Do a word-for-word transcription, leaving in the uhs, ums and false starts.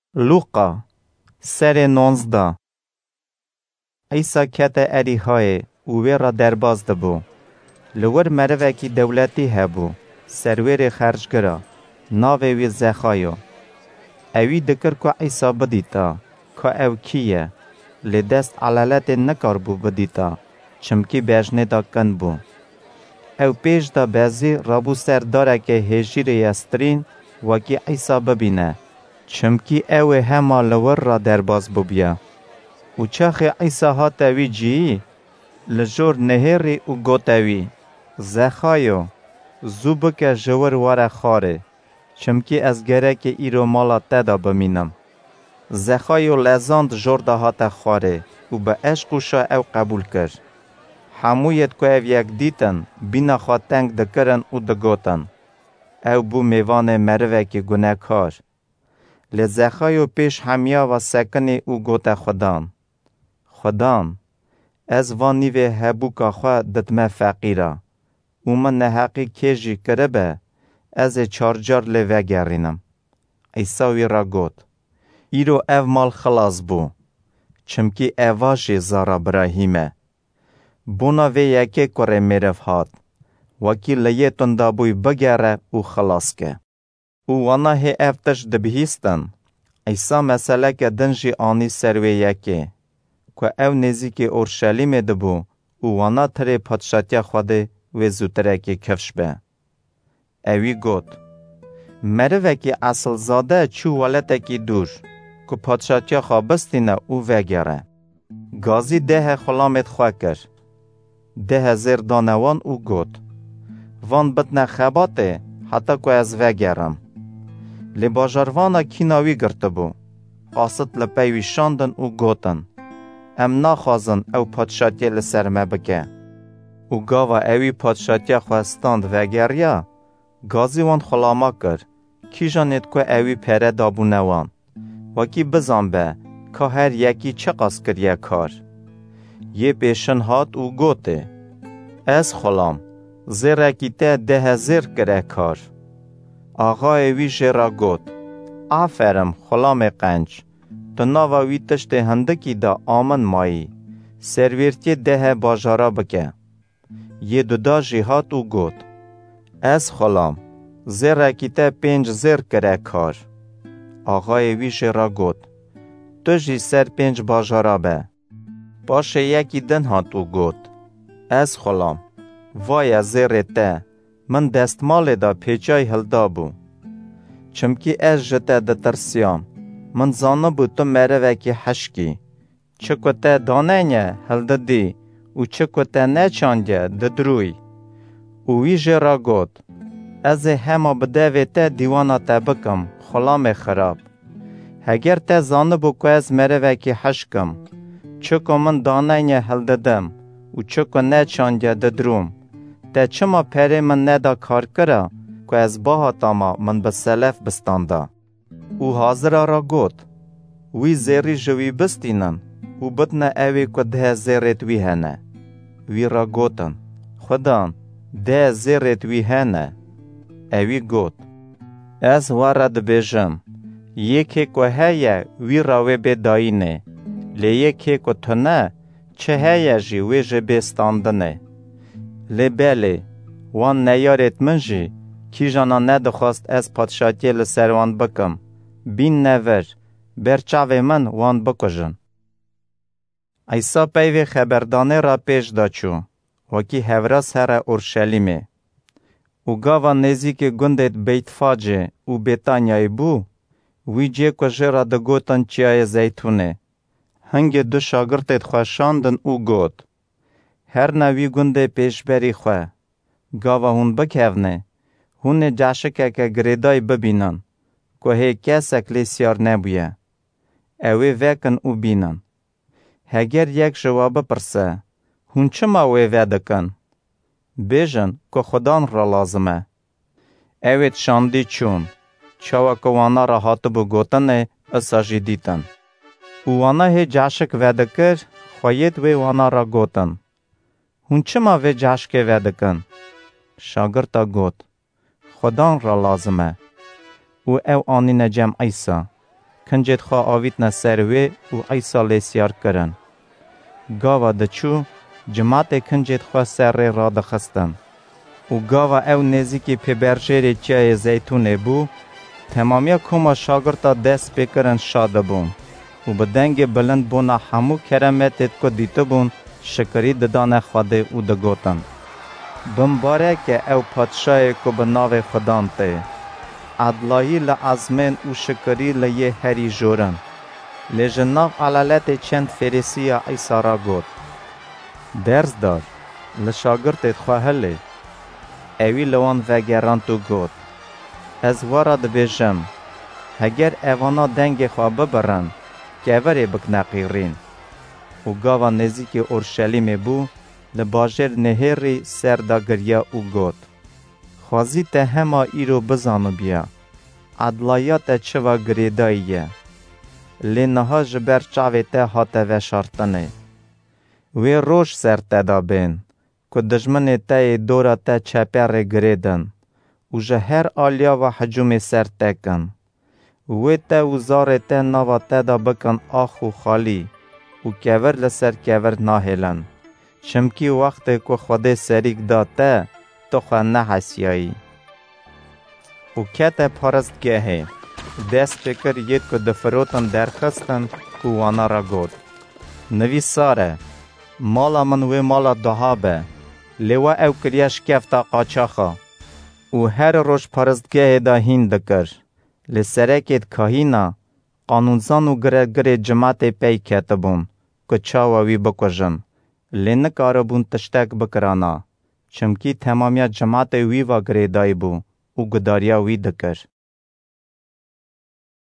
لوقا سر نونزده. ایسا کت اری های اوی را درباز دبو. لور مروه کی دولتی هبو. سرویر خرجگرا. ناوی وی زخایو. اوی دکر که ایسا بدیتا. که او کیه. لدست علالت نکار بو بدیتا. چمکی بیجنه دا کن بو. او پیش دا بازی رابو سرداره که هجیر یسترین وکی ایسا ببینه. چمکی او همه لور را درباز ببیا. و چاخ ایسا ها تاوی جی لجور نهری و گوتاوی. زخایو زوبک جور واره خاره. چمکی از گره که ایرو مالا تدا بمینم. زخایو لزاند جور ده ها تا خاره و به عشقوشا او قبول کرد. همویت که او یک دیتن بینا خواه تنگ دکرن و دگوتن. او بو میوان مروه که گناه کار. لزخایو پیش همیا و سکنی او گوته خودان. خودان از وانی و هبو که خواه دتمه فقیره. او من نحقی کجی کربه از چارجار لوه گرینم. ایساوی را گوت. ایرو او مال خلاص بو. چمکی اواجی زارا براهیمه. بونا و یکی کره میرف هات. وکی لیه تندابوی بگره او خلاص که. او وانا هی افتش دبهیستن. ایسا مسئله که دنجی آنی سروی یکی. که او نزیک اورشلیم دبو. او وانا تره پادشاتی خوده و زودره که کفش به. اوی گوت. مروه که اصل زاده چو ولته که دور. که پادشاتی خوابستینه او وگره. گازی ده خلامت خواه کر. ده زیر دانوان او گوت. وان بطنه خباته حتی که از وگرم. لی باجاروانا کیناوی گرته بو. قاصد لپیوی شاندن او گوتن. ام ناخوازن او پادشاتی لسرمه بکه. او گاوا اوی پادشاتی خواستاند وگریا. گازی وان خلاما کر. کی جانید که اوی پره دابونوان. وکی بزن به که هر یکی چه قاس کریه کار. یه پیشن هات او گوته. از خلام. زیره کی ته ده زیر کره کار. آقا اوی جرا گوت. آفرم خلام قنج. تو ناوی تشت هندکی دا آمن مایی. سرویرتی ده باجارا بکه. یه دودا جهات او گوت. از خلام. زیره کی ته پنج زیر کره کار. آقا اوی جرا گوت. تو جی سر پنج باجارا به. باشه یکی دن هات او گوت. از خلام. وای زیر ته. من دستمال دا پیچای هلدا بو. چمکی از جته دا ترسیام. من زانه بو تو مره وکی حشکی. چکو ته دانه نه هلده دی. و چکو ته نچانده ددروی. اوی جرا گوت. از همه بده و ته دیوانا ته بکم. خلام خراب. اگر ته زانه بو که از مره وکی حشکم. چکو من دانه نه هلده دم. و چکو نچانده ددروم. ته چما پره من ندا کار کرا که از باها تاما من به سلف بستانده. او حاضر را گوت. وی زیری جوی بستینن. او بدن اوی که ده زیرت وی هنه. وی را گوتن. خدان ده زیرت وی هنه. اوی گوت. از وارد بیجم. یکی که هیا وی را وی بداینه. لی یکی که تو نه چه هیا جی وی جی بستاندنه. لی بله وان نیارت منجی کی جانا ندخواست از پادشاتی لسروان بکم. بین نور برچاوی من وان بکجن. ایسا پیوی خبردانه را پیش داچو. وکی هوراس هر اورشلیمه. او گاوا نزیک گندت بیت فاجه او بیتانیای بو. وی جه کجه را دگوتن چیای زیتونه. هنگ دو شاگرتت خوشاندن او گوت. هر نوی گنده پیش بری خواه. گاوا هون بکهونه. هون جاشکه که گریدای ببینن. که هی کسا کلیسیار نبویه. اوی وکن او بینن. هگر یک جواب پرسه. هون چما اوی ودکن؟ بیجن که خدان را لازمه. اوی شاندی چون. چاوا که وانا را حاطب گوتنه اساجی دیتن. او وانا هی جاشک ودکر خواهید وی وانا را گوتن. هون چما وی جاشک ودکن؟ شاگرتا گوت. خدان را لازمه. او او آنی نجم ایسا. کنجد خواه آویت نسروی و عیسا لیسیار کرن. گاوا دچو جماعت کنجد خواه سر را دخستن. و گاوا او نزیکی پیبرجیر چای زیتونه بو، تمامی کما شاگرتا دست بکرن شاده بون. و بدنگ بلند بونا همو کرمتت که دیده بون شکری ددان خواده او دگوتن. بمباره که او پادشای که بناو خدان ته. عدلایی لعظمین و شکری لیه هری جورن. لجناف علالت چند فریسی عیسی را گوت. درز دار، لشاگرتت خواهله. اوی لوان وگران تو گوت. از وارد بیجم. هگر اوانا دنگ خواه ببرن، که وری بکنقیرین. و گاوا نزیک اورشلیم بو، لباجر نهری سردا گریا او گوت. خوازی ته هما ایرو بزانو بیا. عدلایات چوا گریداییه. لینها جبر چاوی ته هاته و شارتنه. وی روش سر تدا بین. که دجمن ته دورا ته چپر گریدن. و جهر آلیا و حجوم سر تکن. وی ته و زار ته نوا تدا بکن آخو خالی. و کور لسر کور ناهلن. چمکی وقت که خود سریک داته تو خواه نحسیایی. و کت پارست گهه. دست فکر ید که دفروتن درخستن که وانا را گود. نوی ساره. مالا من وی مالا دهابه. لیوه او کریش کفتا قاچاخا. و هر روش پارستگه دا هین دکر. لسرکت کهینا قانونزان و گره گره جماعت پی کتبون که چاووی بکجن. لنکاره بون تشتک بکرانا. چمکی تمامی جماعت وی و گره دای بو و گداریا وی دکر.